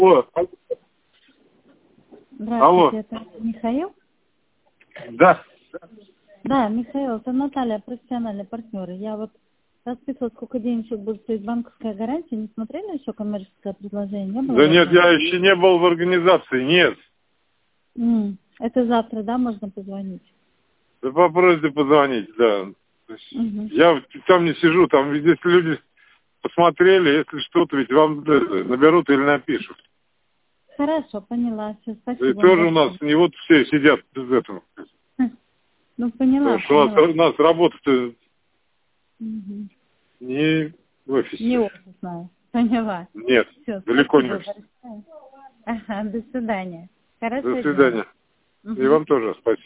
О, алло. Здравствуйте, это Михаил? Да. Да, Михаил, это Наталья, профессиональный партнер. Я вот расписывала, сколько денежек будет стоить банковская гарантия. Не смотрели еще коммерческое предложение? Не было Да у вас нет, на- я еще не был в организации, нет. Это завтра, да, можно позвонить? Да попробуйте позвонить, да. То есть Я там не сижу, там везде люди посмотрели, если что-то, ведь вам наберут или напишут. Хорошо, поняла. Все, Да и спасибо вам тоже у нас большое. не вот все сидят без этого. Ну, поняла, Потому что поняла. у нас работа-то Мгм. не в Не офисе. офисная. Поняла. Нет, Все, далеко не спасибо в офисе. большое. Ага, до свидания. До Хорошего дня. свидания. И Мгм. вам тоже спасибо.